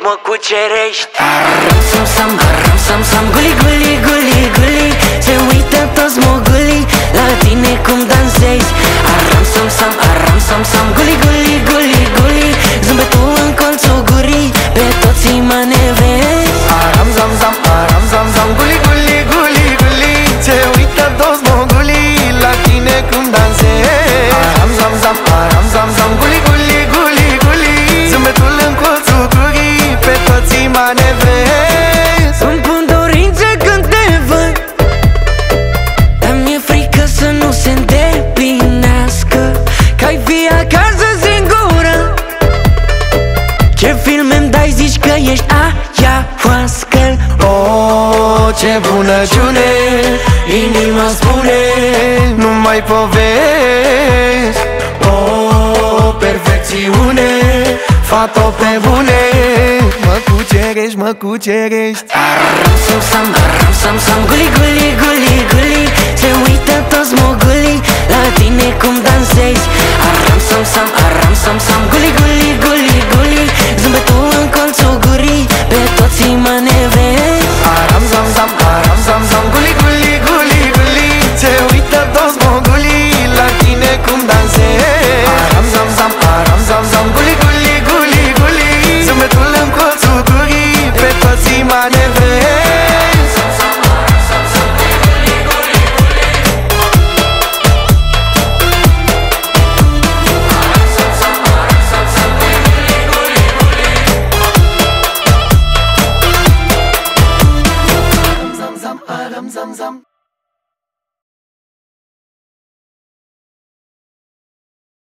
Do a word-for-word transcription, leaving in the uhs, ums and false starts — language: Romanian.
mă cucerești. Aram sam sam, aram sam sam, guli guli guli guli, se uită toți mogulii la tine cum dansezi. Aram sam sam, aram sam sam, guli guli guli guli, zâmbetul în colțul gurii, pe toți mă nevezi. Aram sam sam, aram sam sam, guli guli guli guli, se uită toți mogulii la tine cum dansezi. Aram sam sam, aram sam sam, guli guli guli guli, zâmbetul în colțul gurii, pe toți mă nevezi. Îmi pun dorințe când te văd, dar mi-e frică să nu se îndeplinească, că-ai fi acasă singură. Ce filme-mi dai, zici că ești ayahuasca. Oh, ce bunăciune, inima spune, nu mai povești. Oh, perfecțiune, fată pe bune, mă cucerești, mă cucerești. Aram sam sam, aram sam sam, guli guli guli guli, se uită toți mogulii la tine cum dansezi. Aram sam sam, aram sam sam, guli